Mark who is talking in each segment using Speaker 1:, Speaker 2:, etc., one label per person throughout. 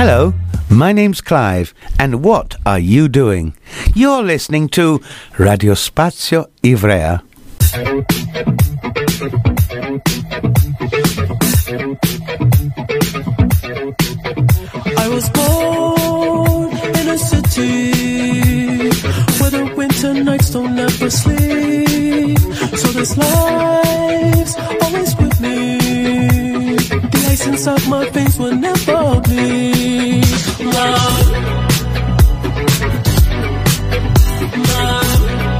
Speaker 1: Hello, my name's Clive, and what are you doing? You're listening to Radio Spazio Ivrea.
Speaker 2: I was born in a city where the winter nights don't ever sleep, so this life's always with me. The ice inside my veins will never bleed. Love, love.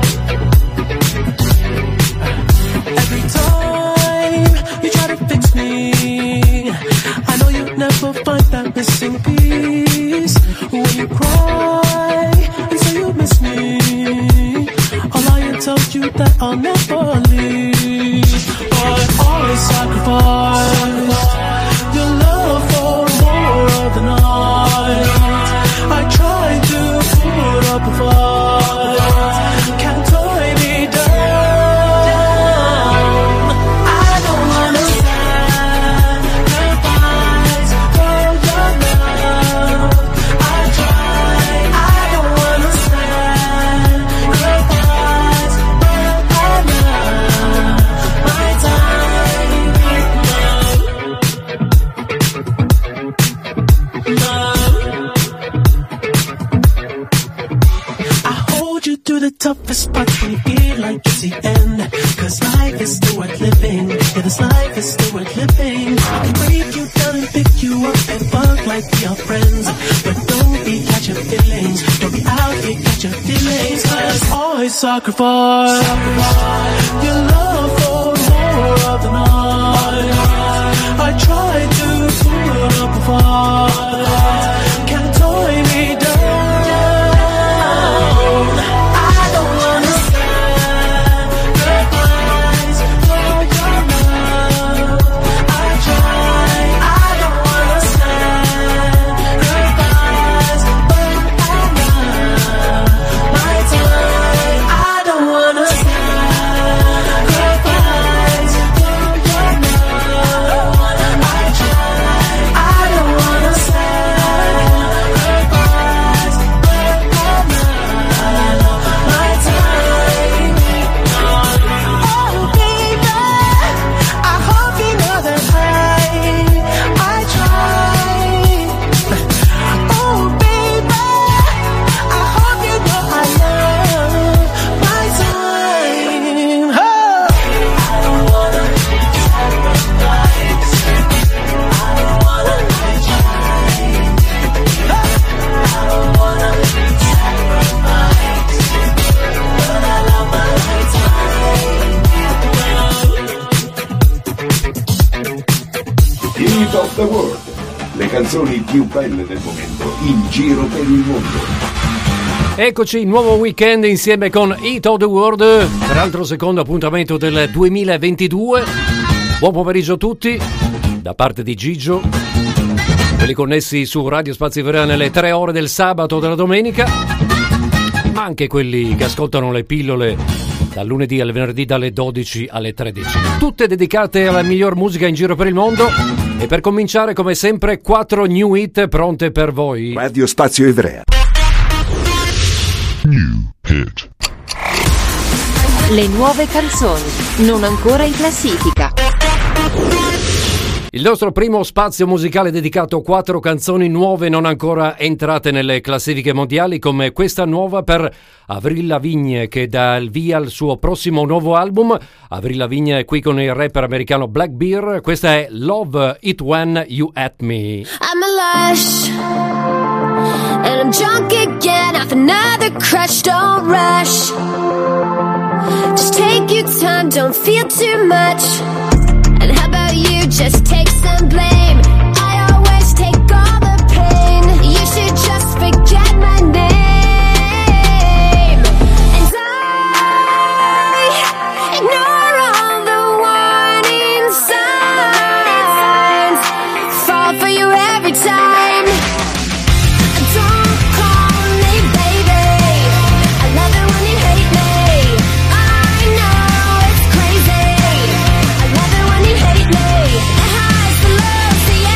Speaker 2: Every time you try to fix me, I know you'll never find that missing piece. When you cry and say you miss me, I'll lie and tell you that I'll never leave. But always sacrifice your love for more of the night. I try to put up a fight, can't tie me down. I don't wanna sacrifice for your love. I try, I don't wanna sacrifice for your love. My time, love. I hold you through the toughest parts when you feel like it's the end. Cause life is still worth living. Yeah, this life is still worth living. I can break you down and pick you up and fuck like we are friends. But don't be catching feelings. Don't be out here catching feelings. Cause always sacrifice your love for more of the night. I try to put up a fight, can't tie me down. I don't wanna sacrifice for your love. I try, I don't wanna sacrifice for your love. My time, I don't wanna sacrifice for your love. I try, I don't wanna sacrifice for your love. My time. Oh baby, I hope you know that I try. Oh baby, I hope you know I love my time. Oh. I don't wanna sacrifice. I don't wanna try. I don't wanna sacrifice, but I love my time.
Speaker 3: Hit of the World, le canzoni più belle del momento in giro per il mondo.
Speaker 4: Eccoci, nuovo weekend insieme con Hit of the World, peraltro secondo appuntamento del 2022. Buon pomeriggio a tutti, da parte di Gigio, quelli connessi su Radio Spazio Ivrea nelle 3 ore del sabato o della domenica, ma anche quelli che ascoltano le pillole dal lunedì al venerdì dalle 12 alle 13. Tutte dedicate alla miglior musica in giro per il mondo. E per cominciare, come sempre, 4 new hit pronte per voi.
Speaker 3: Radio Spazio Ivrea.
Speaker 5: New hit.
Speaker 6: Le nuove canzoni, non ancora in classifica.
Speaker 4: Il nostro primo spazio musicale dedicato a 4 canzoni nuove non ancora entrate nelle classifiche mondiali, come questa nuova per Avril Lavigne, che dà il via al suo prossimo nuovo album. Avril Lavigne è qui con il rapper americano Black Bear. Questa è Love It When You At Me.
Speaker 7: I'm a lush, and I'm drunk again off another crush. Don't rush, just take your time, don't feel too much. And how about you just take some blame? I always take all the pain. You should just forget my name. And I ignore all the warning signs, fall for you every time. Don't call me baby, I love it when you hate me. I know it's crazy, I love it when you hate me. The highs, the lows, the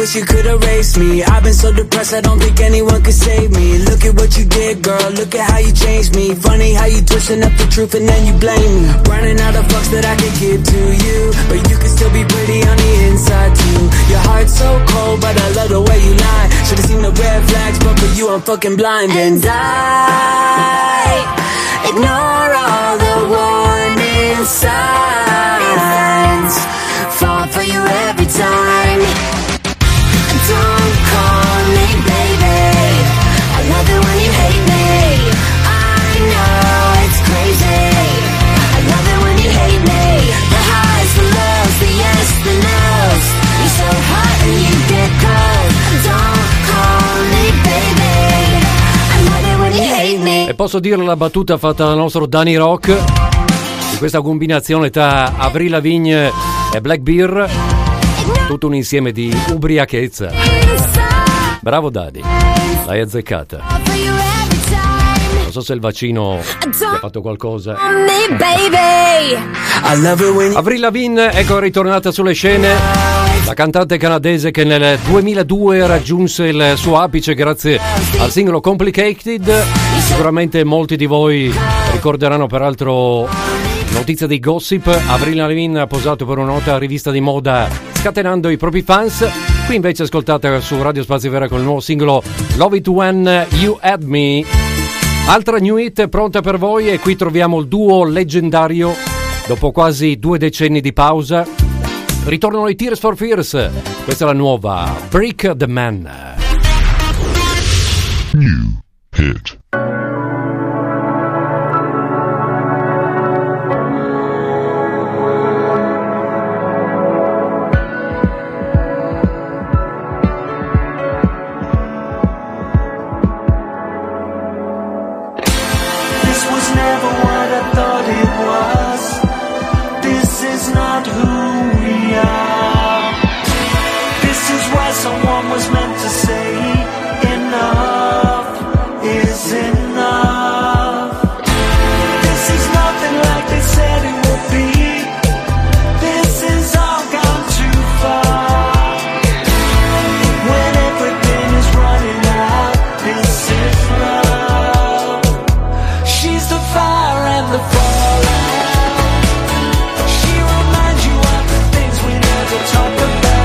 Speaker 5: wish you could erase me. I've been so depressed I don't think anyone could save me. Look at what you did, girl, look at how you changed me. Funny how you twisting up the truth and then you blame me. Running out of fucks that I could give to you, but you can still be pretty on the inside too. Your heart's so cold, but I love the way you lie. Should've seen the red flags, but for you I'm fucking blind. And I ignore all the warning signs, fall for you every time. Don't call me baby, I love it when you hate me. I know it's crazy, I love it when you hate me. The highs, the lows, the yes, the no's. You're so hot and you get cold. Don't call me baby, I love it when you hate me.
Speaker 4: E posso dire la battuta fatta dal nostro Danny Rock di questa combinazione tra Avril Lavigne e Black Bear, tutto un insieme di ubriachezza. Bravo Daddy, l'hai azzeccata. Non so se il vaccino ti ha fatto qualcosa. Avril Lavigne, ecco, è ritornata sulle scene. La cantante canadese che nel 2002 raggiunse il suo apice grazie al singolo Complicated. Sicuramente molti di voi ricorderanno peraltro notizia di gossip. Avril Lavigne ha posato per una nota rivista di moda scatenando i propri fans. Qui invece ascoltate su Radio Spazio Vera con il nuovo singolo Love It When You Had Me. Altra new hit pronta per voi, e qui troviamo il duo leggendario dopo quasi 2 decenni di pausa. Ritornano i Tears for Fears. Questa è la nuova Break the Man.
Speaker 8: New hit.
Speaker 2: Someone was meant to say enough is enough. This is nothing like they said it would be. This is all gone too far. When everything is running out, this is love. She's the fire and the fallout. She reminds you of the things we never talk about.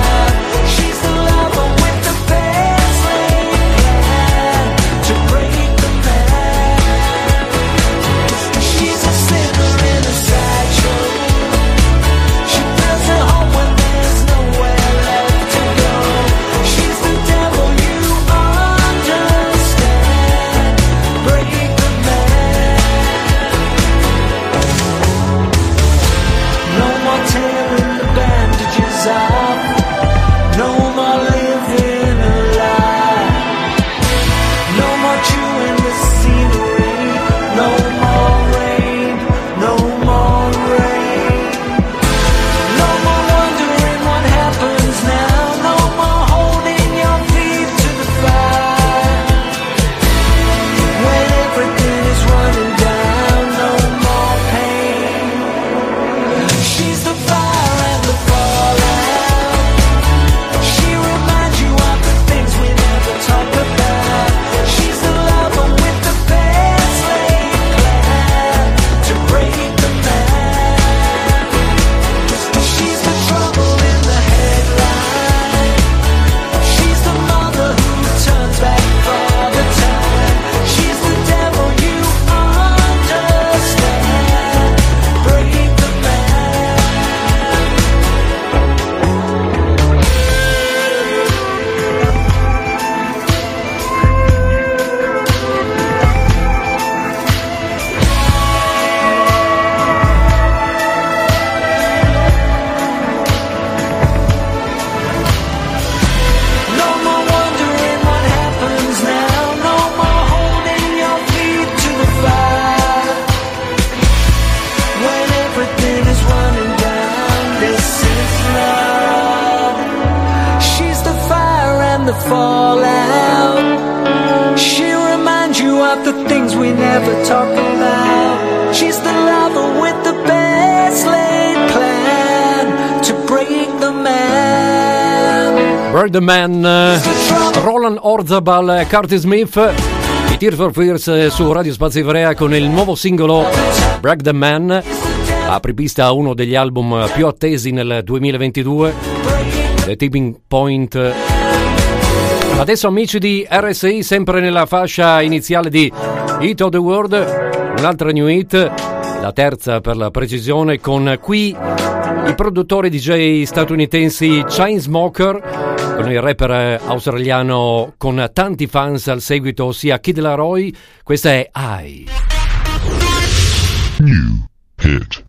Speaker 2: The fallout. She reminds you of the things we never talk about. She's the lover with the best laid plan to break the man.
Speaker 4: Birdman, Roland Orzabal, Curtis Smith, i Tears for Fears su Radio Spazio Ivrea con il nuovo singolo Break the Man, apripista a uno degli album più attesi nel 2022, The Tipping Point. Adesso amici di RSI, sempre nella fascia iniziale di Hit of the World, un'altra new hit, la terza per la precisione, con qui i produttori DJ statunitensi Chainsmokers, con il rapper australiano con tanti fans al seguito, ossia Kid Laroi. Questa è I.
Speaker 8: New hit.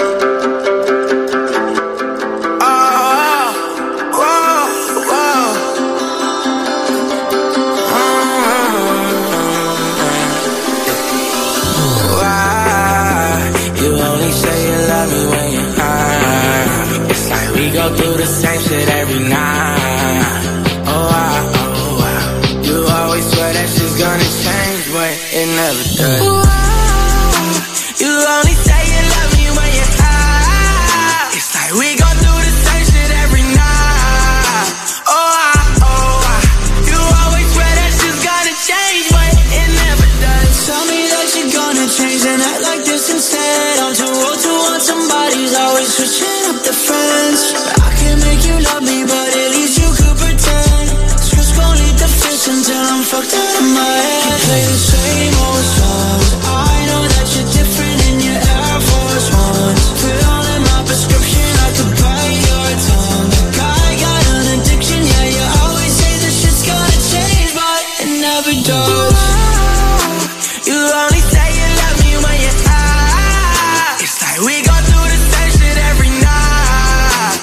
Speaker 9: Go through the same shit every night. Oh wow. You always swear that shit's gonna change, but it never does. You only say you love me when you're high. It's like we go through the same shit every night. Oh wow. You always swear that shit's gonna change, but it never does. Tell me that you're gonna change and act like this instead. I'm too old to want somebody's always switching up the friends. I can make you love me, but at least you could pretend. Just gon' lead the fence until I'm fucked out of my head. You play the same old songs. I know that you're different in your Air Force Ones. Put all in my prescription, I could bite your tongue. I got an addiction, yeah, you always say this shit's gonna change, but it never does. You only say you love me when you're high. It's like we go through the same shit every night.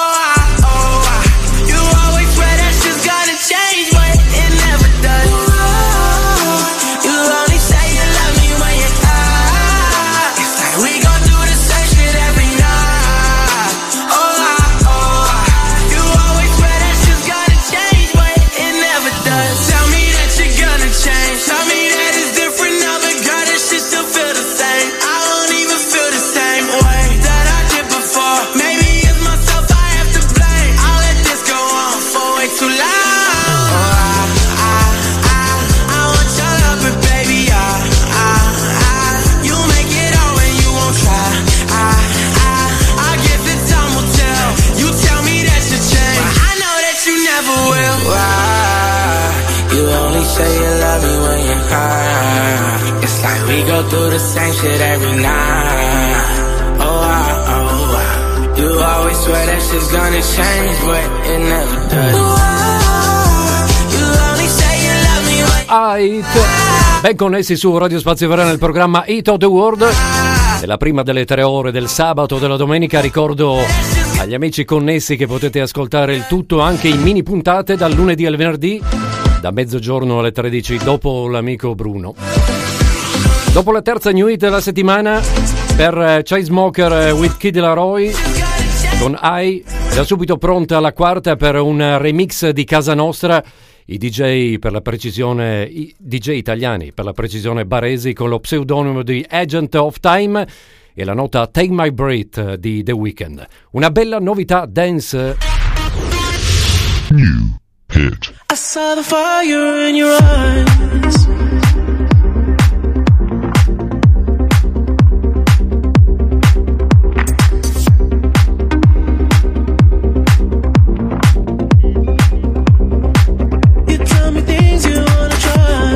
Speaker 9: You always swear that shit's gonna change, but it never does. You only say you love me when you're high. It's like we go through the same shit every night. You always swear that shit's gonna change, but it never does. Tell me that you're gonna change. Tell me that it's different now, but girl, that shit still feel the same. I don't even feel the same way that I did before. Maybe it's myself I have to blame. I'll let this go on for way too long. I want your love, but baby, you make it all when you won't try. I guess the time will tell. You tell me that you change, but I know that you never will. You only say you love me when you're high. It's like we go through the same shit every night. You always swear that shit's gonna change, but it never does. You only say you love me when
Speaker 4: Hit. Ben connessi su Radio Spazio Ivrea nel programma Hit of the World. È la prima delle 3 ore del sabato o della domenica. Ricordo agli amici connessi che potete ascoltare il tutto anche in mini puntate dal lunedì al venerdì, da mezzogiorno alle 13, dopo l'amico Bruno. Dopo la terza new hit della settimana per Chainsmokers with Kid Laroi con I, da subito pronta la quarta per un remix di casa nostra, i DJ per la precisione, i DJ italiani per la precisione baresi, con lo pseudonimo di Agent of Time e la nota Take My Breath di The Weeknd. Una bella novità dance.
Speaker 8: New hit.
Speaker 2: I saw the fire in your eyes. You tell me things you wanna try.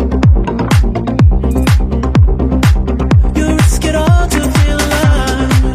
Speaker 2: You risk it all to feel alive.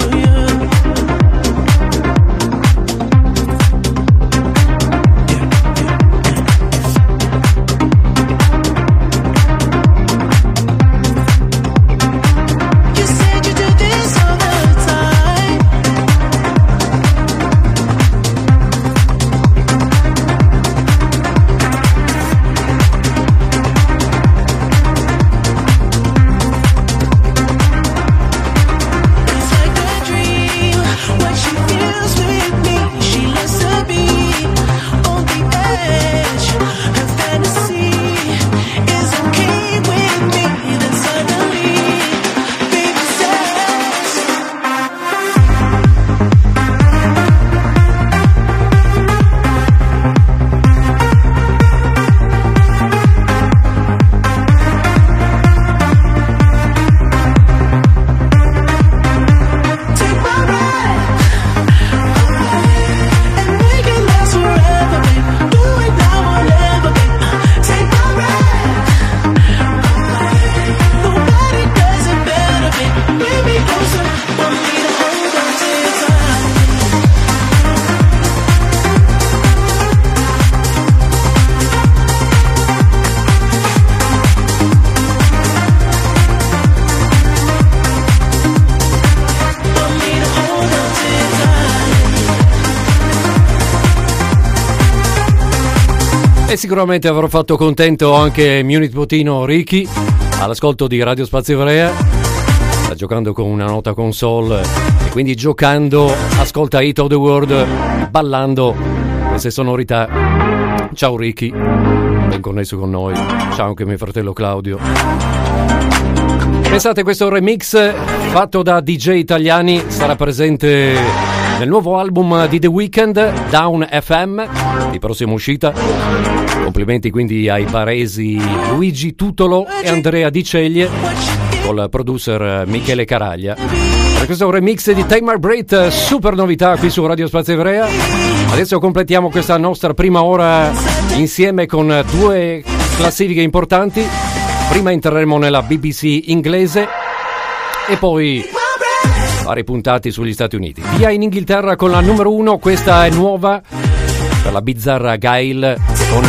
Speaker 4: E sicuramente avrò fatto contento anche mio nipotino Ricky all'ascolto di Radio Spazio Ivrea. Sta giocando con una nota console e quindi giocando ascolta Hit of the World, ballando queste sonorità. Ciao Ricky, ben connesso con noi. Ciao anche mio fratello Claudio. Pensate, questo remix fatto da DJ italiani sarà presente nel nuovo album di The Weeknd, Down FM, di prossima uscita. Complimenti quindi ai baresi Luigi Tutolo e Andrea Di Ceglie, col producer Michele Caraglia. Per questo remix di Take My Breath, super novità qui su Radio Spazio Ivrea. Adesso completiamo questa nostra prima ora insieme con due classifiche importanti. Prima entreremo nella BBC inglese e poi vari puntati sugli Stati Uniti. Via in Inghilterra con la numero 1, questa è nuova per la bizzarra Gail con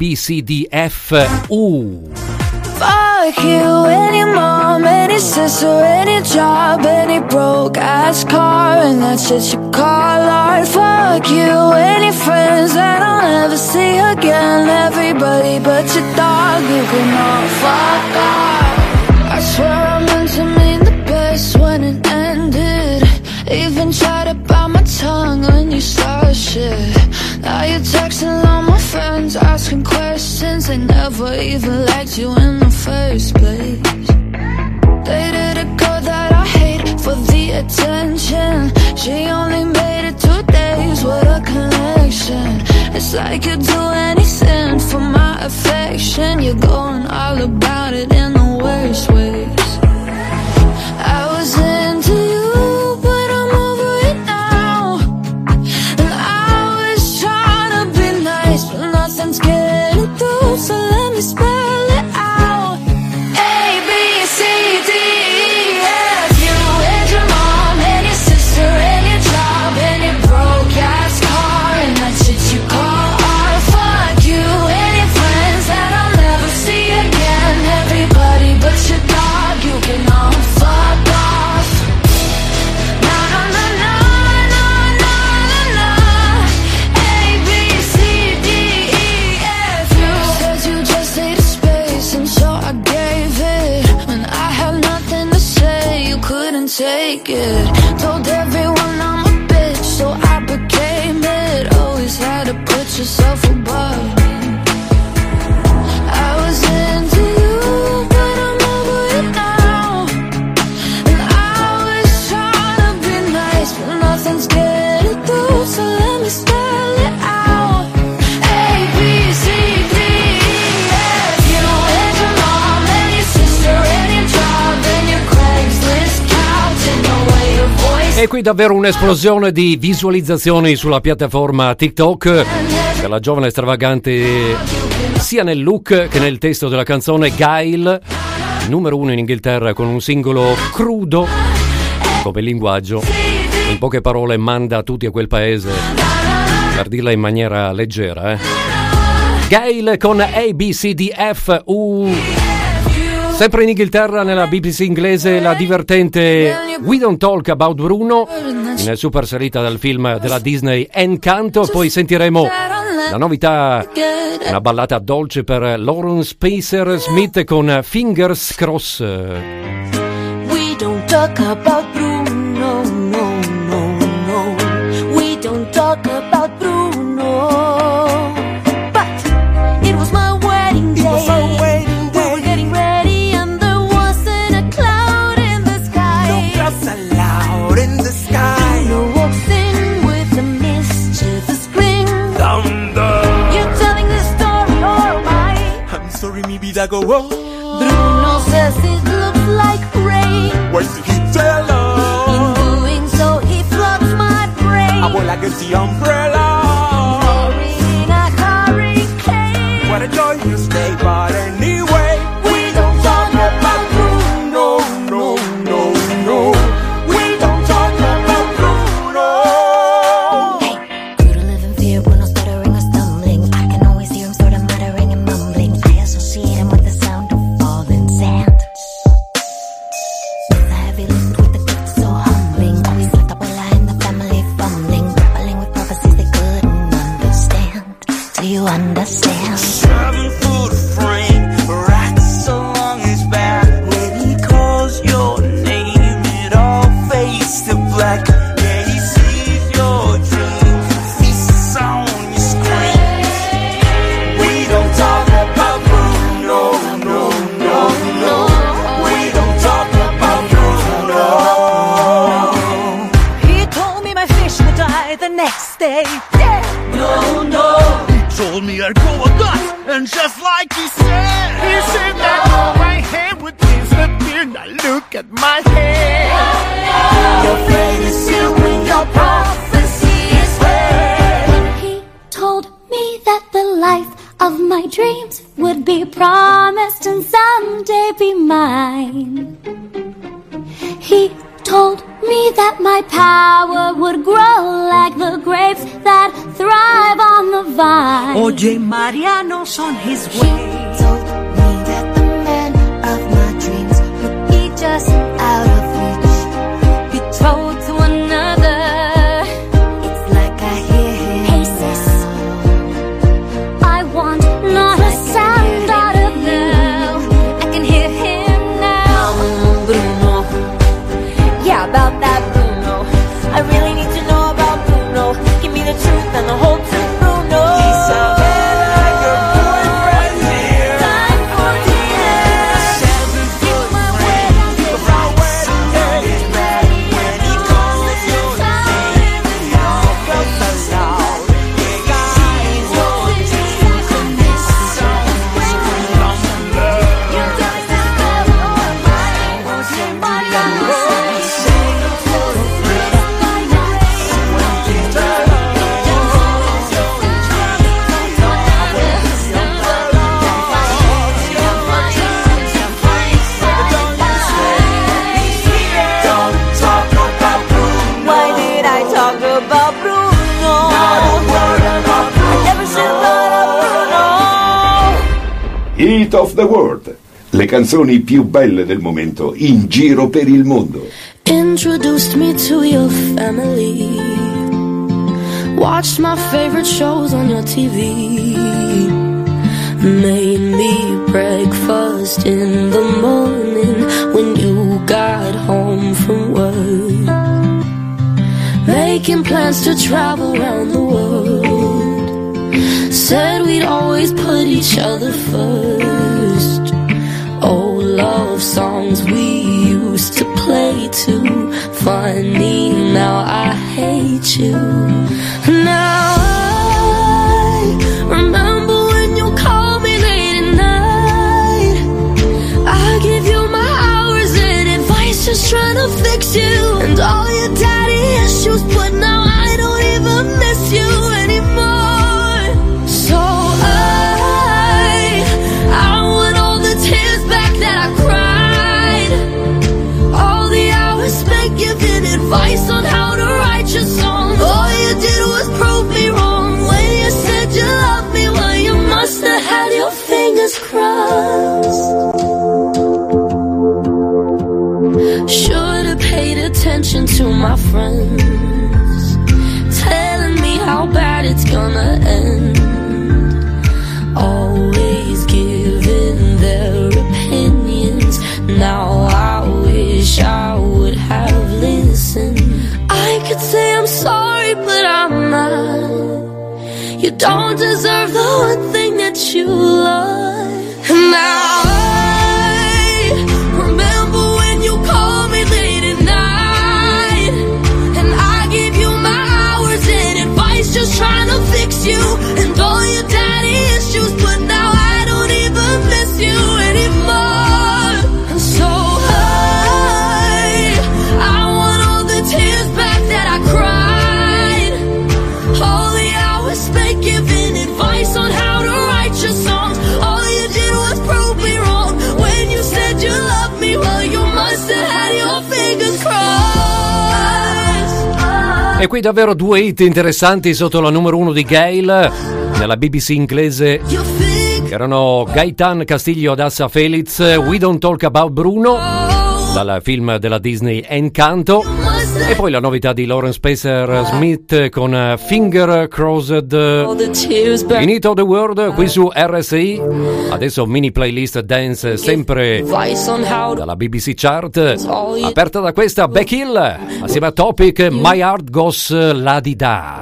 Speaker 4: ABCDFU.
Speaker 10: Fuck you, any mom, any sister, any job, any broke ass car, and that's shit you call art. Fuck you, any friends that I'll never see again, everybody but your dog, you can all fuck off. I swear I meant to mean the best when it ended. Even tried to bite my tongue when you started shit. Now you're texting all my friends, asking questions. They never even liked you in the first place. Dated a girl that I hate for the attention. She only made it 2 days with a connection. It's like you'd do anything for my affection. You're going all about it in the worst ways. I was into you, but I'm over it now. And I was trying to be nice, but nothing's getting through, so let me spell it out. A, B, C, D, E, F, you and your mom, and your sister, and your job, and your broke ass car, and that shit you call art. Fuck you, and your friends that I'll never see again, everybody but your dog, you can all fuck off. Na na na na na na na na. A, B, C, D, E, F, you. Said you just needed space, and so I gave it. When I had nothing to say, you couldn't take it. Told everyone I'm a bitch, so I became it. Always had to put yourself above me. I was into you, but I'm over it now. And I was trying to be nice, but nothing's getting through, so let me spell it out. A, B, C, D, E, F, you and your mom, and your sister, and your job, and your Craigslist couch, and the way your voice.
Speaker 4: E qui davvero un'esplosione di visualizzazioni sulla piattaforma TikTok per la giovane stravagante sia nel look che nel testo della canzone. Gail, numero 1 in Inghilterra con un singolo crudo come linguaggio, in poche parole manda tutti a quel paese, per dirla in maniera leggera. Gail con ABCDFU. Sempre in Inghilterra, nella BBC inglese, la divertente We Don't Talk About Bruno, in super salita dal film della Disney Encanto. Poi sentiremo la novità, una ballata dolce per Lauren Spacer Smith con Fingers Cross.
Speaker 10: We don't talk about Bruno, no, no, no. We don't talk about Bruno. But it was my wedding day. We were getting ready and there wasn't a cloud in the sky.
Speaker 9: No clouds allowed in the sky.
Speaker 10: Bruno walks in with a mischievous grin.
Speaker 9: Thunder.
Speaker 10: You're telling this story, oh my.
Speaker 9: I'm sorry, mi vida go wrong.
Speaker 10: Bruno says it looks like rain.
Speaker 9: Where's the heat teller?
Speaker 10: In doing so, he floods my brain.
Speaker 9: I will like the umbrella.
Speaker 10: In a hurricane.
Speaker 9: What a joyous day, but anyway, we don't talk about Bruno, no, no, no. We don't talk about Bruno.
Speaker 10: Hey, grew to live in fear when I'm stuttering or stumbling. I can always hear him sort of muttering and mumbling. I associate him with the sound of falling sand. The heavy lift with the gift so humbling. Always like a in the family fumbling, grappling with prophecies they
Speaker 11: next day. Yeah. No. He told me I'd go a nuts, and just like he said that my right hand would disappear. Now look at my hand. Your fate is sealed when your prophecy is read.
Speaker 12: He told me that the life of my dreams would be promised and someday be mine. He told me that my power would grow like the grapes that thrive on the vine.
Speaker 11: Oye, Mariano's on his way.
Speaker 12: He told me that the man of my dreams would be just out of reach. Betrothed to another, it's like I hear him. Hey sis, I want not a sound out of you. I can hear him now.
Speaker 11: Bruno.
Speaker 12: Yeah, about that Bruno. I really need to know about Bruno. Give me the truth and the whole truth, Bruno.
Speaker 11: He's a man like your boyfriend here.
Speaker 12: Time for dinner.
Speaker 11: 7-foot man, the wedding day is ready. When he calls your name, it all goes aloud. Yeah, guys, your dreams and this song from love.
Speaker 12: Why did I talk about Bruno? I never should have thought of Bruno.
Speaker 3: Hit of the World. Le canzoni più belle del momento in giro per il mondo.
Speaker 10: Introduced me to your family. Watched my favorite shows on your TV. Made me breakfast in the morning when you got home from work. Making plans to travel around the world. Said we'd always put each other first. Old love songs we used to play too. Funny, now I hate you. Now I remember when you called me late at night. I give you my hours and advice, just trying to fix you. And all your daddy issues, but now I don't even miss you anymore. So I want all the tears back that I cried. All the hours spent giving advice on how to write your songs. All you did was prove me wrong when you said you loved me. Well, you must have had your fingers crossed. Should have paid attention to my friends, telling me how bad it's gonna end. Always giving their opinions. Now I wish I would have listened. I could say I'm sorry, but I'm not. You don't deserve the one thing that you love. And now I remember when you called me late at night, and I gave you my hours and advice, just trying to fix you. And all your daddy issues, but now I don't even miss you anymore. And so I want all the tears back that I cried. All the hours spent giving advice on how to write your songs. All you did was prove me wrong when you said you loved me. Well, you must have had your fingers crossed.
Speaker 4: E qui davvero due hit interessanti sotto la numero 1 di Gail nella BBC inglese. Erano Gaetan Castiglio ad Assa Felix, We Don't Talk About Bruno, dal film della Disney Encanto, e poi la novità di Lawrence Spencer Smith con Finger Crossed in Hit of the World qui su RSI. Adesso mini playlist dance sempre dalla BBC Chart, aperta da questa Becky Hill assieme a Topic, My Heart Goes La Di Da.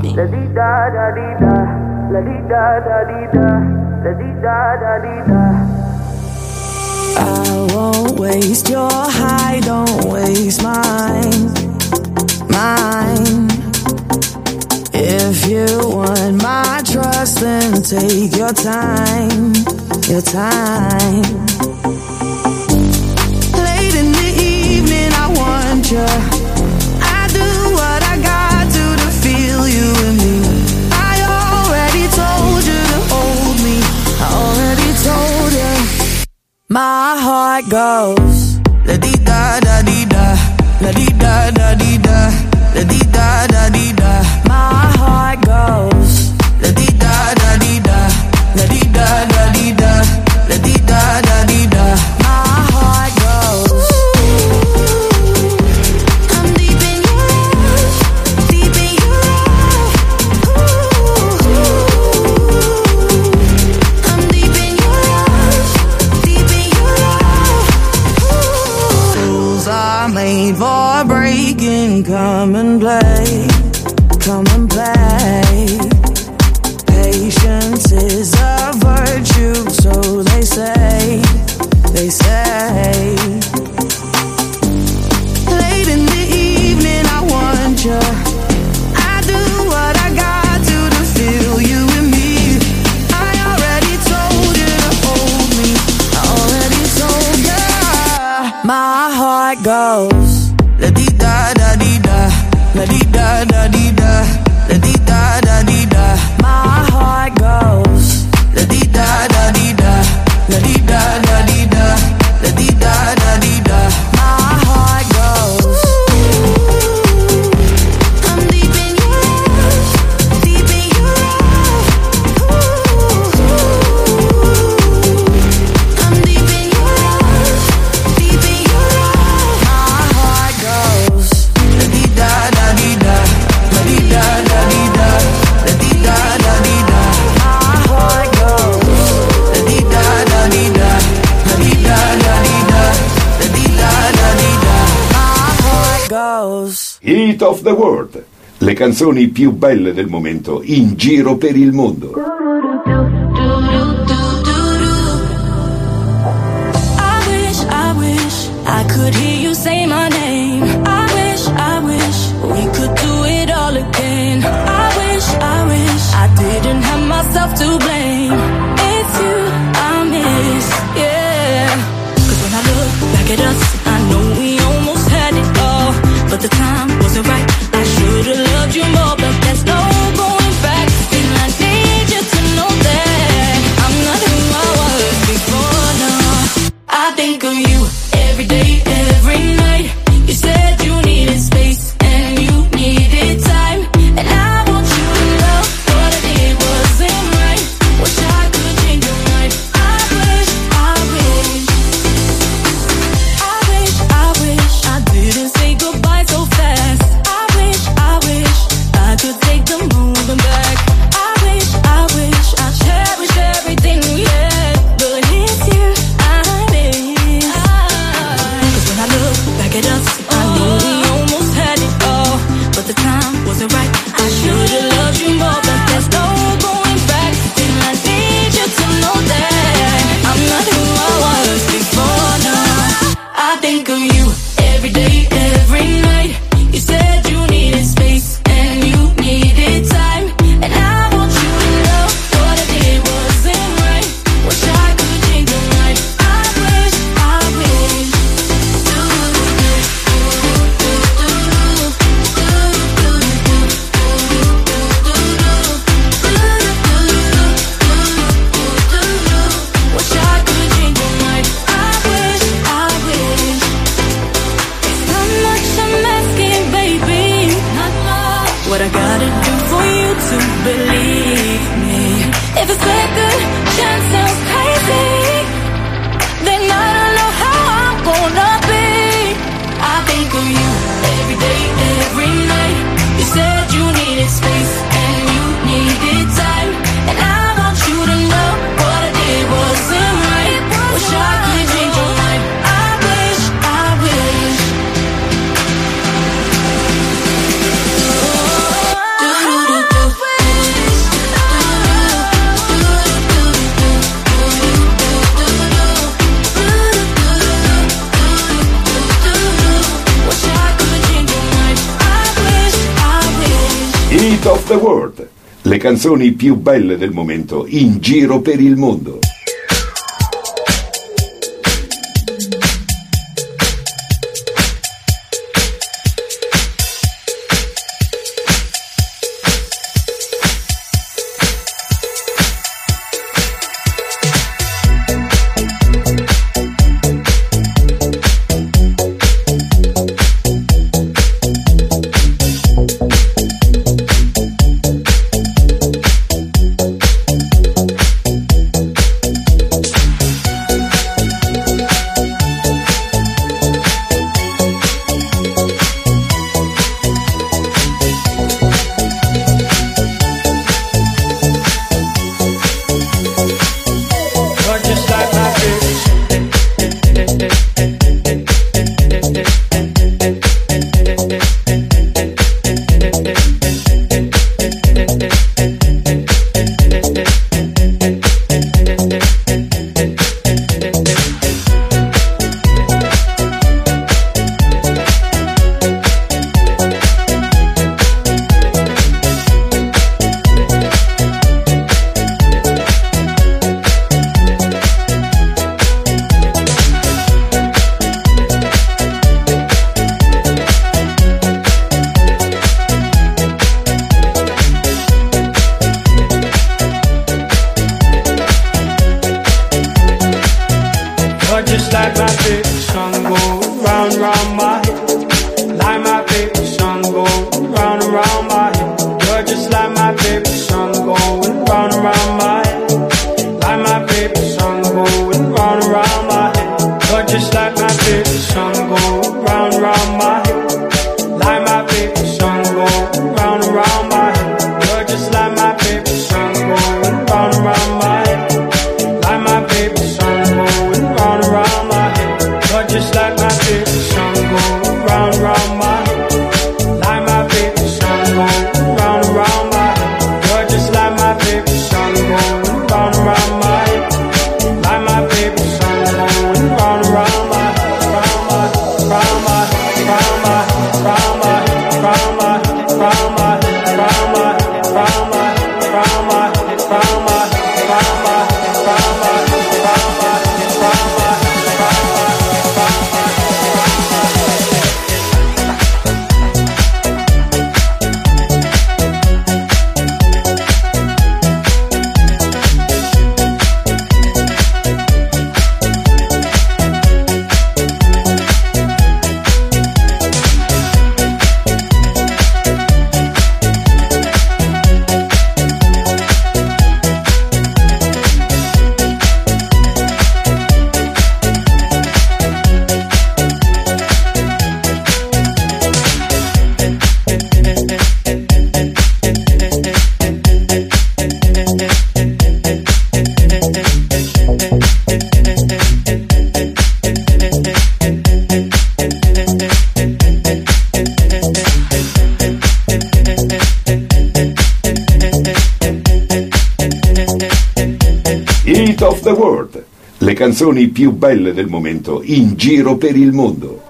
Speaker 5: I won't waste your high, don't waste mine. If you want my trust, then take your time, your time. Late in the evening, I want you. I do what I got to feel you and me. I already told you to hold me. I already told you. My heart goes la di da da di da, la di da da di da, la di da da di da. My heart goes la di da da di da, la di da da di da, la di da da di da. My heart goes. I'm deep in your love, deep in your love. I'm deep in your love, deep in your love. Rules are made for breaking. Come and play, come and play. Patience is a virtue, so they say, they say. Late in the evening, I want you. I do what I got to feel you and me. I already told you to hold me. I already told you. My heart goes la di da da di da, la di da da di da, la di da da di da. My heart goes la di da da di da, la di da da di da, la di da da di da. My heart goes. I'm deep in your love, deep in your love. I'm deep in your love, deep in your love. My heart goes la di da da di da, la di da da di da, la di da da di da. My heart goes la di da da di da, la di da da di da, la di da da di da. My heart goes.
Speaker 3: Hit of the World, le canzoni più belle del momento in giro per il mondo.
Speaker 10: I wish I could hear you say my name. I wish we could do it all again. I wish I didn't have myself to blame. It's you I miss, yeah. 'Cause when I look back at us, I know we almost had it all, but the time wasn't right. I should've loved you more, but there's no going back. And I need you to know that I'm not who I was before, no. I think of you every day, every night. You said you needed space and you needed time, and I want you to know what I did wasn't right. Wish I could change your mind. I wish I didn't say goodbye so fast. I wish I could take the moment back. I wish I cherished everything we had, but it's you I miss. 'Cause when I look back at us, I know we almost had it all, but the time wasn't right. I should've loved you more, but there's no going back. And I need you to know that I'm not who I was before, no. I think of you every day, every night. You said you needed space and you needed time, and I want you to know what I did wasn't right. Wish I could change your mind. I wish. Wish I could change your mind. I wish. It's not much I'm asking, baby. Not much. What I gotta do for you to believe me? If a second chance sounds crazy, then I don't know how I'm gonna be. I think of you every day, every night. You said you needed space and you needed time, and I want you to know what I did wasn't right. Wish I could change your mind. I wish.
Speaker 3: Hit of the World, le canzoni più belle del momento in giro per il mondo. Hit of the World, le canzoni più belle del momento in giro per il mondo.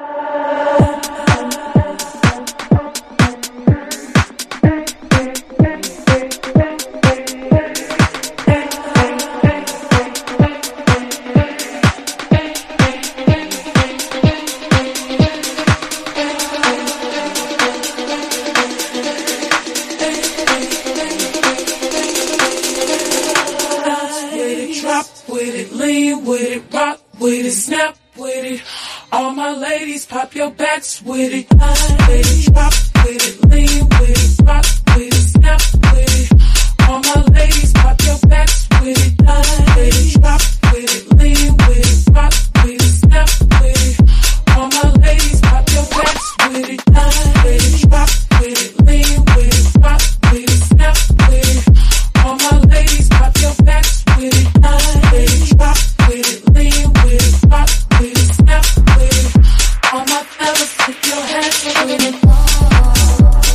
Speaker 2: Pop your backs with it, with it, drop with it, lean with it, rock with it, snap with it. All my ladies, pop your backs with it, with it, drop with it, lean with it, rock with it, snap with it. All my ladies, pop your backs with it, with it, drop with it, lean with it, rock with it, snap with it. All my ladies, pop your backs with it, with it, drop with it, lean with it, rock with it, snap with it. All my fellas, put your hands with it.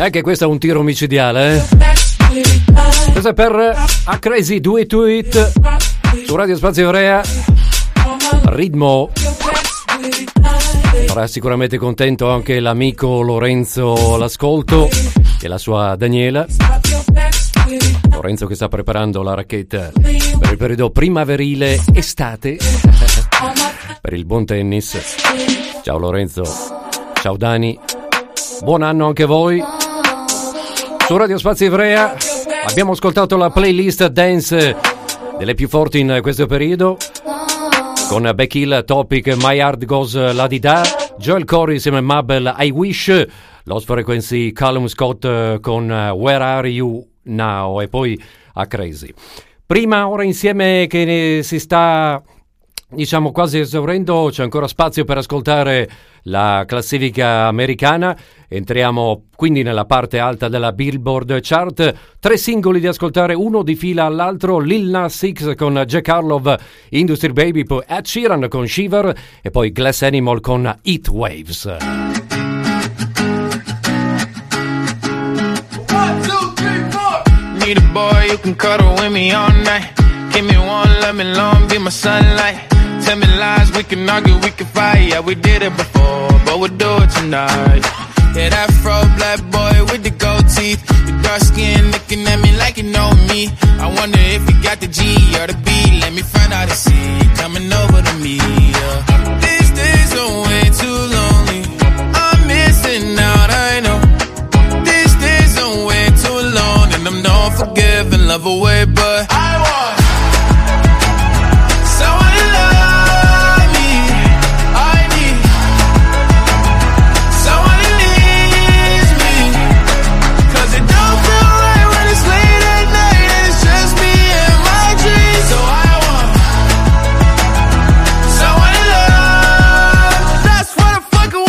Speaker 4: che questo è un tiro micidiale, eh? Questo è per A Crazy Do It To It su Radio Spazio Ivrea. Ritmo. Sarà sicuramente contento anche l'amico Lorenzo all'ascolto e la sua Daniela. Lorenzo che sta preparando la racchetta per il periodo primaverile estate per il buon tennis. Ciao Lorenzo, ciao Dani, buon anno anche a voi. Su Radio Spazio Ivrea abbiamo ascoltato la playlist dance delle più forti in questo periodo, con Becky Hill, Topic, My Heart Goes La Di Da, Joel Corey insieme a Mabel, I Wish, Lost Frequency, Callum Scott con Where Are You Now e poi A Crazy. Prima ora insieme che si sta diciamo quasi esaurendo, c'è ancora spazio per ascoltare la classifica americana. Entriamo quindi nella parte alta della Billboard Chart. 3 singoli da ascoltare, uno di fila all'altro: Lil Nas X con Jack Harlow, Industry Baby, poi Ed Sheeran con Shiver e poi Glass Animal con Heat Waves.
Speaker 11: 1, 2, 3, 4. Need a boy you can cuddle with me all night. Give me one, let me long, be my sunlight. Tell me lies, we can argue, we can fight. Yeah, we did it before, but we'll do it tonight. Yeah, that fro black boy with the gold teeth, the dark skin looking at me like you know me. I wonder if you got the G or the B. Let me find out and see coming over to me. Yeah. These days are way too lonely. I'm missing out, I know. These days are way too long, and I'm not forgiving, love away, but I want someone to love me. I need someone who needs me, 'cause it don't feel right when it's late at night and it's just me and my dreams. So I want someone to love. That's what I fucking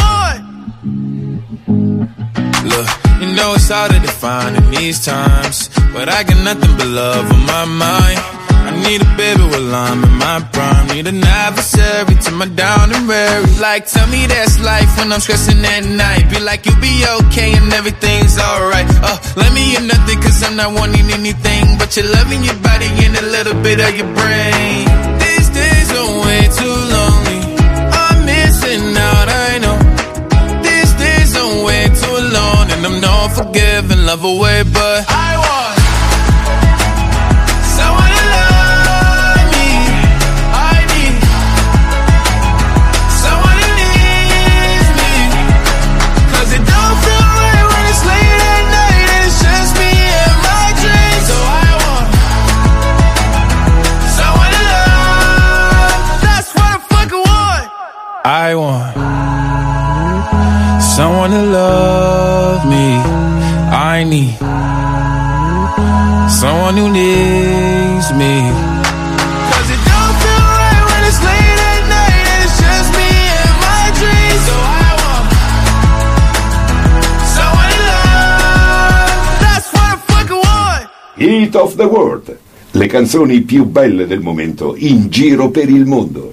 Speaker 11: want. Look, you know it's hard to define in these times, but I got nothing but love on my mind. I need a baby while I'm in my prime. Need an adversary to my down and weary. Like, tell me that's life when I'm stressing at night. Be like, you'll be okay and everything's alright. Let me in nothing 'cause I'm not wanting anything but your love in your body and a little bit of your brain. These days are way too lonely. I'm missing out, I know. These days are way too long, and I'm not forgiving, love away, but I want someone to love me. I need someone who needs me, 'cause it don't feel right when it's late at night and it's just me and my dreams. So I want someone to love. That's what I fucking want. I want someone to love me. I need someone who needs me, 'cause it don't feel right when it's late at night and it's just me and my dreams. So I want someone to love. That's what I fucking want.
Speaker 3: Hit of the World, le canzoni più belle del momento in giro per il mondo.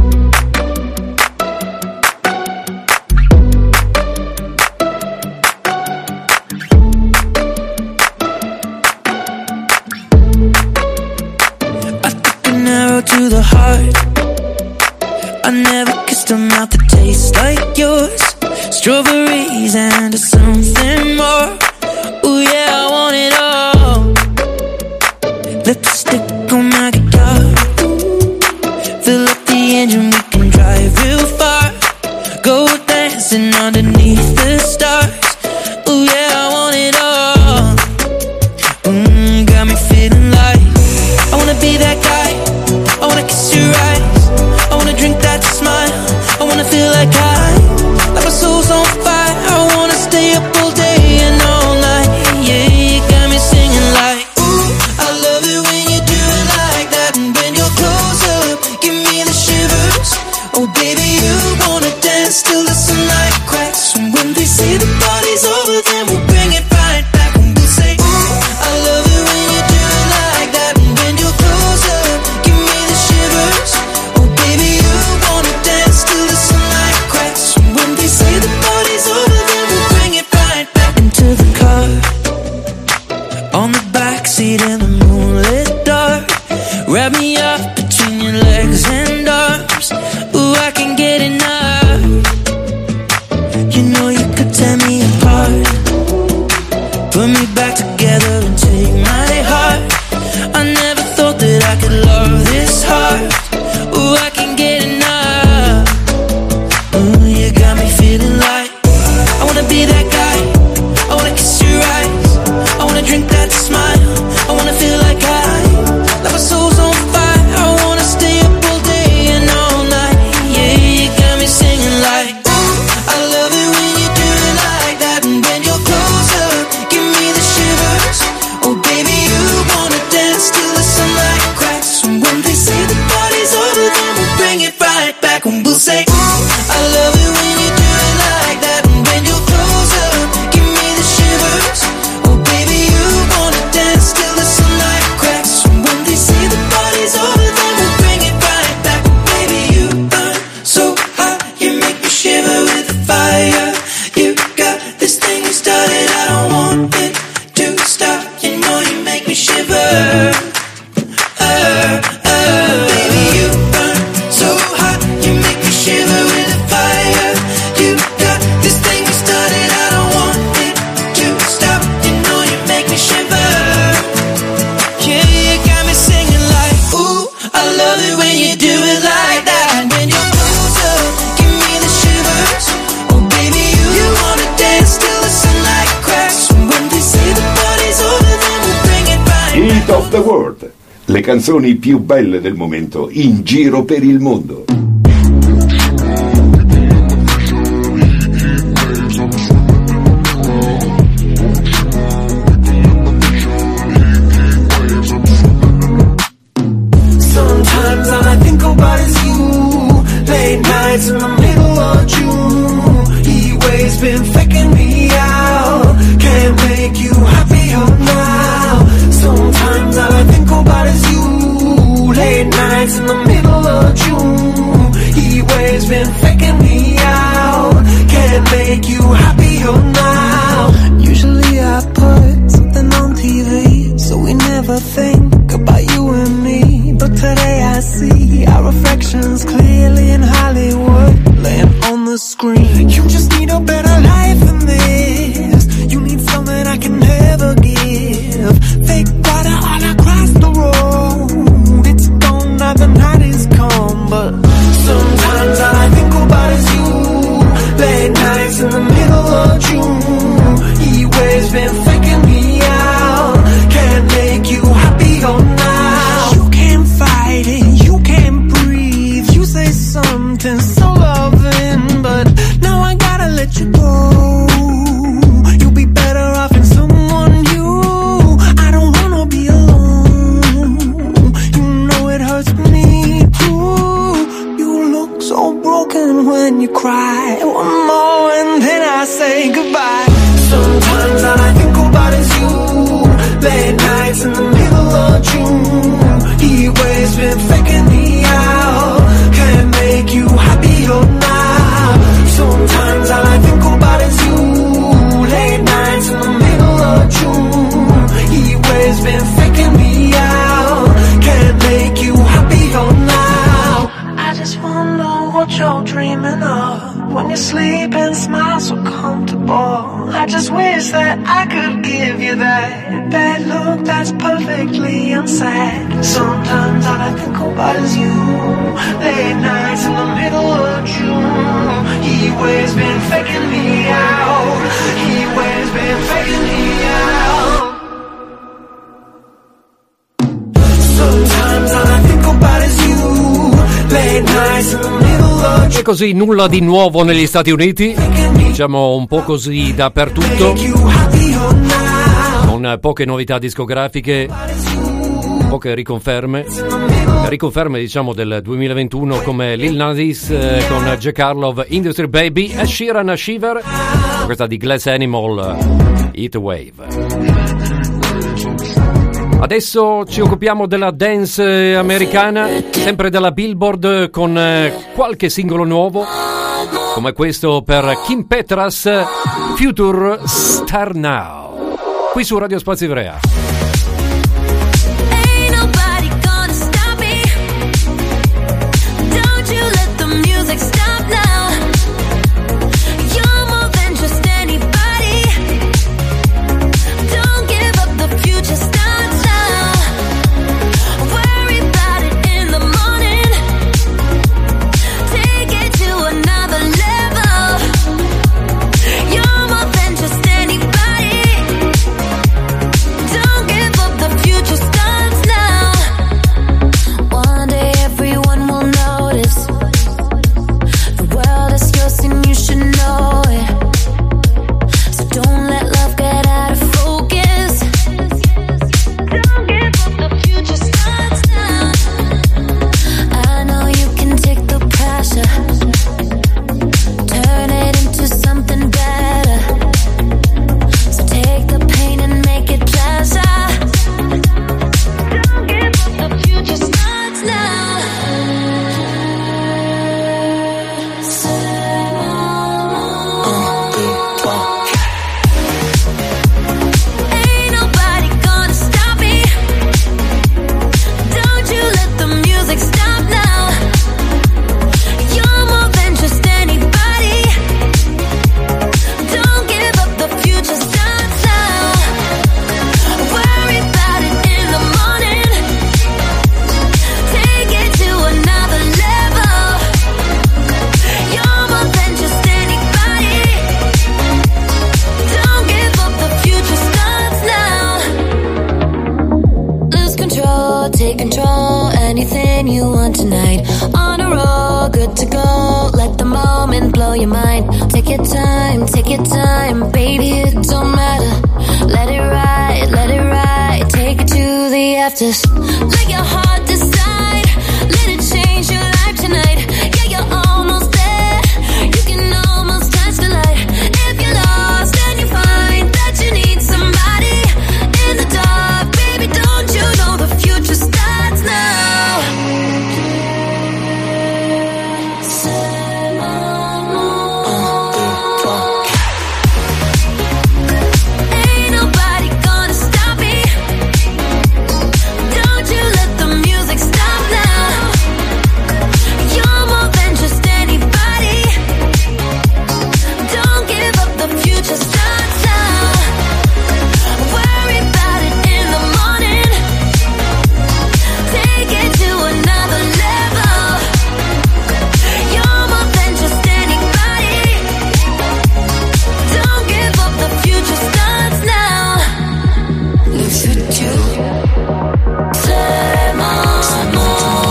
Speaker 5: To the heart, I never kissed a mouth that tastes like yours. Strawberries and something more. Ooh yeah, I want it all. Lipstick on my guitar. Fill up the engine, we can drive real far. Go dancing underneath the stars. Ooh yeah, I want it all. Got me feeling like I wanna be that guy. I wanna kiss your eyes. I wanna drink that smile. I wanna feel like my soul's on fire. I wanna stay up all day and all night. Yeah, you got me singing like, ooh, I love it when you do it like that. And when you're close up, give me the shivers. Oh baby, you wanna dance till the sunlight cracks. And when they say the party's over, then we'll bring it right back. And we'll say, ooh, I love it when you do it like that. And when you're close up, give me the shivers. Oh baby, you wanna dance till the sunlight cracks. And when they say the party's over, then we'll bring it right back into the car.
Speaker 3: World, le canzoni più belle del momento in giro per il mondo.
Speaker 2: Sometimes all I think about is you. Late nights in the middle of June. He waves been faking me out. Can't make you happier now. Sometimes all I think about is you. Late nights in the middle of June. He waves been faking me out. Can't make you happier now. Usually I put something on TV, so we never think about you and me. But today I see our reflections clearly in Hollywood, laying on the screen. You just need a better life than this. You need something I can never give. Fake water all across the road. It's gone now, the night is come. But sometimes all I think about is you. Late nights in the middle of June. He waves been faking me out. Can't make you happier now. You can't fight it, you can't breathe. You say something so loving, but now I gotta let you go. You'll be better off in someone new. I don't wanna be alone. You know it hurts me too. You look so broken when you cry. One more and then I say goodbye. Sometimes all I think about is you. Late nights in the middle of June. He waves been faking me out. Can't make you happier now. Sometimes all I think about is you. Late nights in the middle of June. He waves been faking me out. Can't make you happier now. I just wonder what you're dreaming of when you sleep and smile so comfortable. I just wish that I could give you that look that's perfectly unsaid. Sometimes all I think about is you. Late nights in the middle of June. He waves been faking me out. He waves been faking me out. Sometimes all I think about is you. Late nights in the middle of June.
Speaker 4: E così nulla di nuovo negli Stati Uniti, diciamo un po' così dappertutto, con poche novità discografiche, poche riconferme diciamo del 2021 come Lil Nas X con Jack Harlow, Industry Baby, e Sheeran Shiver, questa di Glass Animal, Heat Wave. Adesso ci occupiamo della dance americana, sempre della Billboard, con qualche singolo nuovo, come questo per Kim Petras, Future Star Now, qui su Radio Spazio Ivrea.
Speaker 7: Don't give mind. Take your time, baby, it don't matter. Let it ride, take it to the afters. Let your heart decide, let it change your life tonight. Yeah, you're almost there, you can almost touch the light. If you're lost and you find that you need somebody in the dark, baby, don't you know the future starts now? Ain't nobody gonna stop me. Don't you let the music stop now. You're more than just anybody. Don't give up, the future starts now. Worry about it in the morning. Take it to another level. You're more than just anybody. Don't give up, the future starts now. Le futur, c'est maintenant.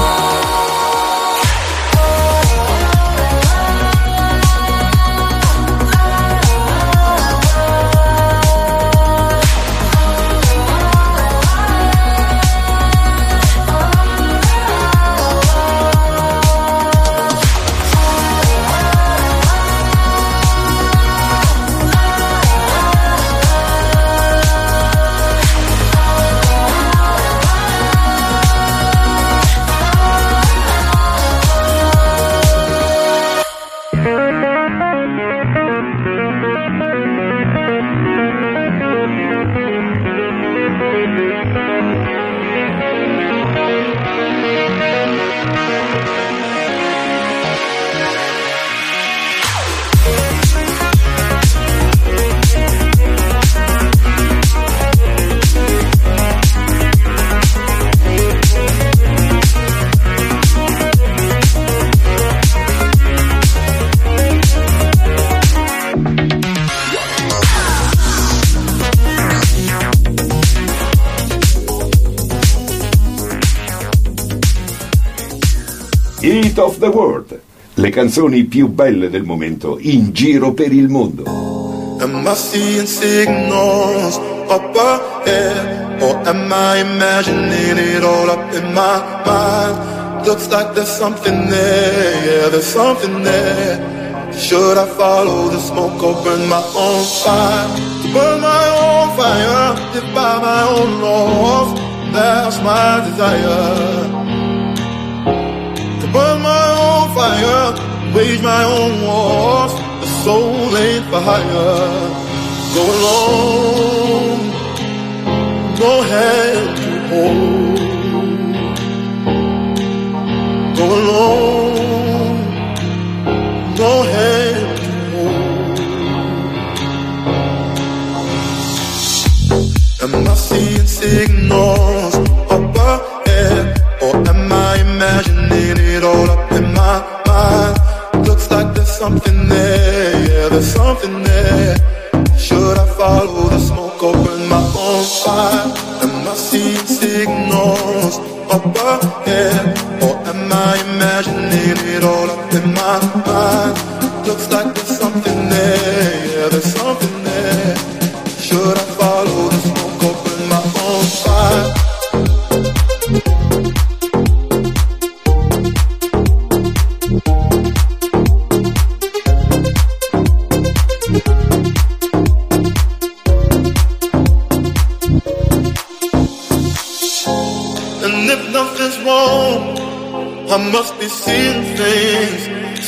Speaker 3: Hit of the World, le canzoni più belle del momento in giro per il mondo.
Speaker 13: Am I seeing signals up ahead, or am I imagining it all up in my mind? Looks like there's something there, yeah, there's something there. Should I follow the smoke or burn my own fire? Burn my own fire, live by my own laws, that's my desire. Burn my own fire, wage my own wars. The soul ain't for hire. Go alone, no hand to hold. Go alone, no hand to hold. Am I seeing signals up ahead, or am I imagining it all up in my mind? Looks like there's something there, yeah, there's something there. Should I follow the smoke or burn my own fire? Am I seeing signals up ahead, or am I imagining it all up in my mind? Looks like there's something there, yeah, there's something there. Should I follow the smoke or burn my own fire? And if nothing's wrong, I must be seeing things.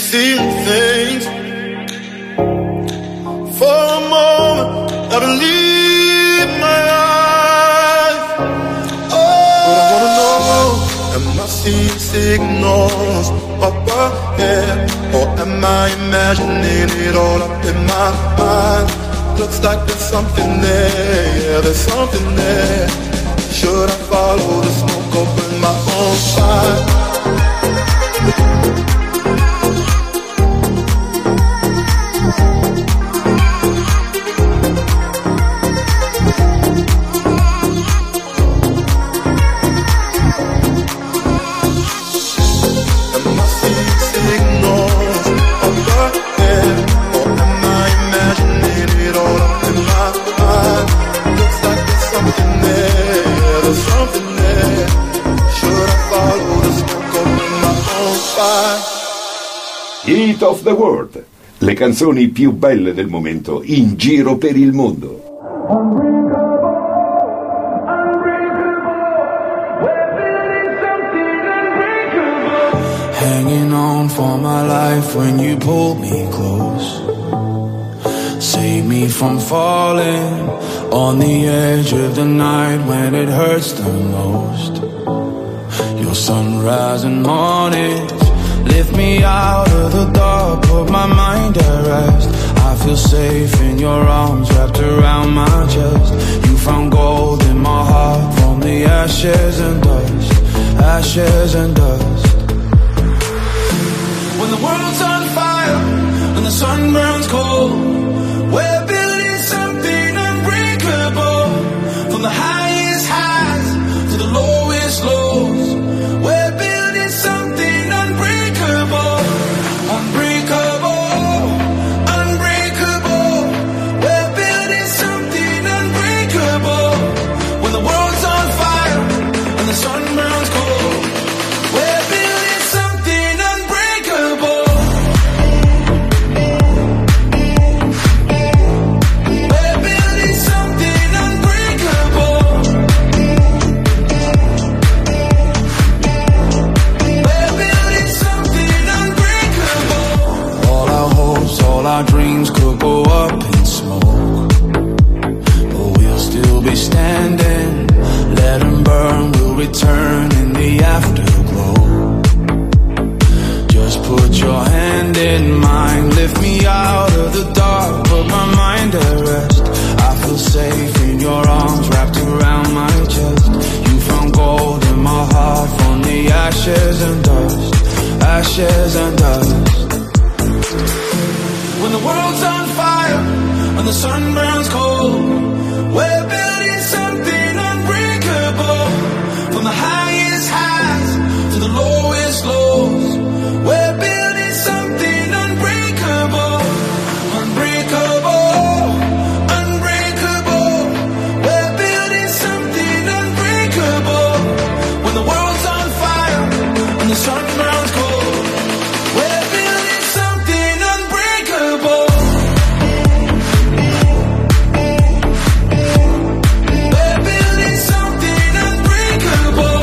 Speaker 13: For a moment, I believe my eyes. Oh, but I wanna know, am I seeing signals up ahead, or am I imagining it all up in my mind? Looks like there's something there, yeah, there's something there. Should I follow the smoke or burn my own fire? Am I seeing signals up ahead,
Speaker 3: Hit of the World, le canzoni più belle del momento in giro per il mondo.
Speaker 5: Hanging on for my life when you pulled me close. Save me from falling on the edge of the night when it hurts the most. Your sunrise and mornings lift me out of the dark, put my mind at rest. I feel safe in your arms wrapped around my chest. You found gold in my heart from the ashes and dust, ashes and dust. When the world's on fire and the sun burns cold, we're building something unbreakable. From the highest highs to the lowest lows, we're building something unbreakable. Unbreakable, unbreakable. We're building something unbreakable. When the world's on fire and the sun burns cold, we're building something unbreakable. We're building something unbreakable. We're building something unbreakable. All our hopes, all our dreams could go up in smoke, but we'll still be standing. Let them burn, we'll return in the afterglow. Just put your hand in mine, lift me out of the dark, put my mind at rest. I feel safe in your arms wrapped around my chest. You found gold in my heart from the ashes and dust, ashes and dust. When the world's on fire and the sun burns cold, we're building something unbreakable. From the highest highs to the lowest lows, we're building something unbreakable. Unbreakable, unbreakable. We're building something unbreakable. When the world's on fire and the sun burns cold, we're building something unbreakable. We're building something unbreakable.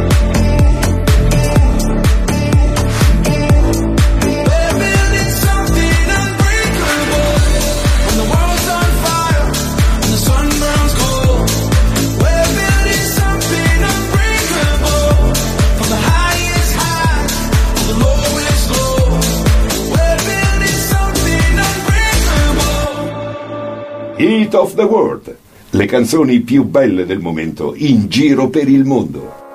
Speaker 5: We're building something unbreakable. When the world's on fire and the sun burns cold, we're building something unbreakable. From the highest high to the lowest low, we're building something unbreakable.
Speaker 3: Hit of the World, le canzoni più belle del momento in giro per il mondo.